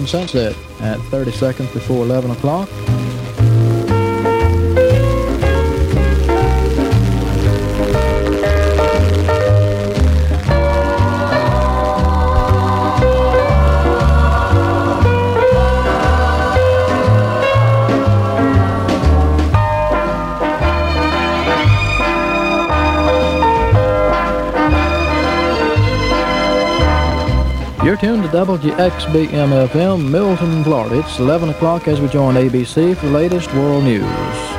Eastern Sunset at 30 seconds before 11 o'clock. You're tuned to WXBM-FM, Milton, Florida. It's 11 o'clock as we join ABC for the latest world news.